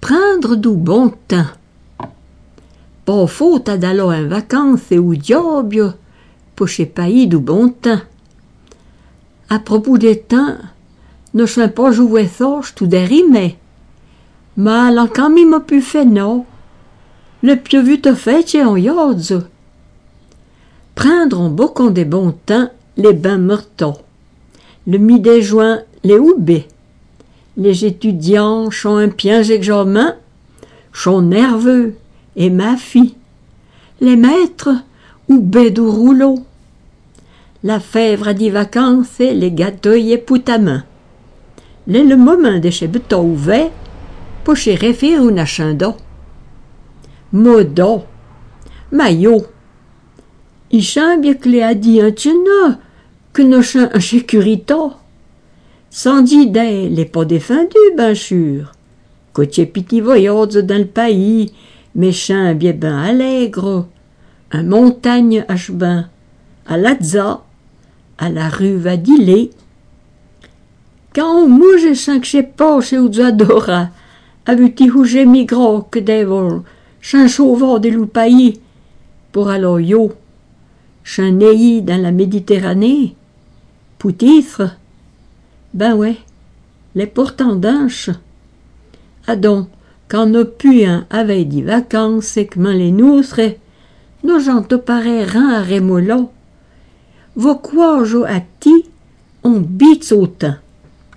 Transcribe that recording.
prendre du bon temps. Pas faute à d'aller en vacances et au diable, pour chez pays du bon temps. À propos des temps, ne sais pas jouer ça, je tout dérimé. Mais là, quand il m'a pu fait non, le pieu vu te fait, c'est en yodze. Prendre en beaucoup des bons temps les bains meurtons. Le mi-des-juin, les houbés. Les étudiants sont un piège examen, sont nerveux, et ma fille. Les maîtres, houbés du rouleau. La fèvre a dit vacances et les gâteaux et poutamain. Le moment de chez beton ouvert, pour chez référer une achando. Modo, maillot. Il semble bien que les a dit un tena, que nos chiens en sécurité. Sans d'idée, les pas défendus, bien sûr. Côtier petit voyage dans le pays, méchant bien ben allègre, un montagne à chemin, à Lazza, à la rue Vadilé. Quand on mouge et sent que j'ai pas chez Ouzadora, avec où j'ai migré que devant, chant chauvard de loup pays, pour aller yo, chant neyi dans la Méditerranée, poutifre, ben ouais, les pourtendanches. Ah donc, quand nos puants avaient des vacances et que les nôtres, nos gens te paraît rang à rémolo. Vos quoi jo à ti, on bite autant.